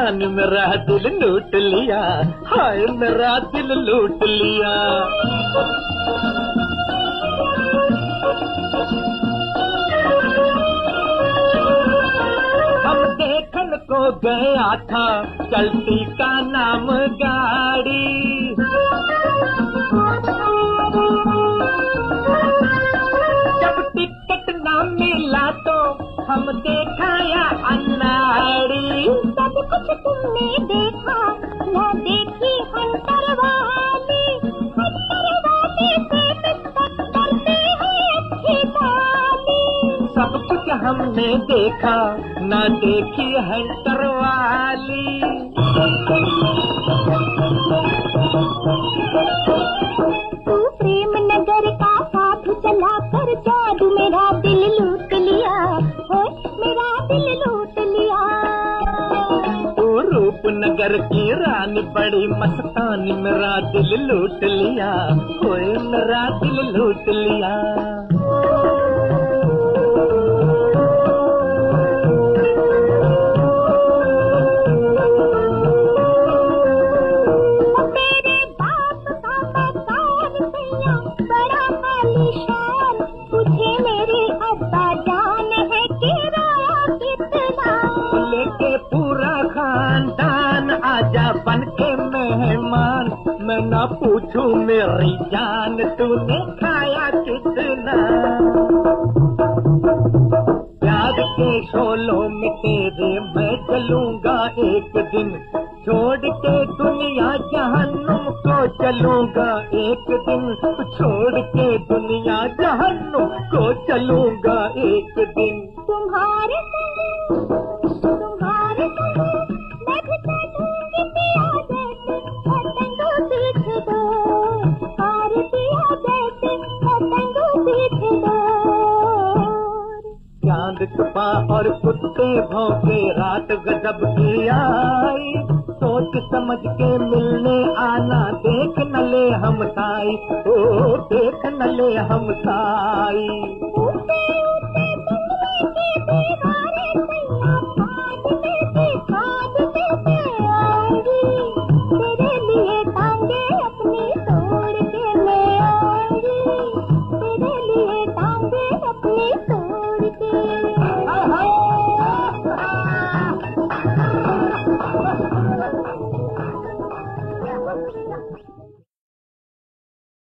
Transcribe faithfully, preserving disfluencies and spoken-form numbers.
जान मेरा दिल लूट लिया, हाय मेरा दिल लूट लिया। हम देखन को गया था चलती का नाम गाड़ी, जब टिकट ना मिला तो हम देखाया अनाड़ी। सब कुछ तुमने देखा, न देखी हंटर वाली, हंटर वाली से मिस्टर करते हैं अच्छी बाली। सब कुछ हमने देखा, न देखी हंटर वाली। तू प्रेम नगर का साधु चला कर जादू मेरा दिल लूट लिया, हो मेरा दिल लूट लिया। तू रूपनगर की रानी बड़ी मस्तानी मेरा दिल लूट लिया, होए मेरा दिल लूट लिया। बन के मेहमान मैं ना पूछूं मेरी जान तूने खाया कितना। प्यार के शोलों में तेरे मैं चलूंगा एक दिन, छोड़ के दुनिया जहन्नुम को चलूंगा एक दिन, छोड़ के दुनिया जहन्नुम को चलूंगा एक दिन। तुम्हारे संग तुम्हारे संग मैं भी चलूंगी पिया जैसे पतंगों सीख दो, और पिया जैसे पतंगों सीख दो। चांद छुपा और कुत्ते भौंके रात गजब की आई, सोच समझ के मिलने आना देख न ले हम साई, ओ देख न ले हम साई। ऊँचे ऊँचे तुमने की दीवार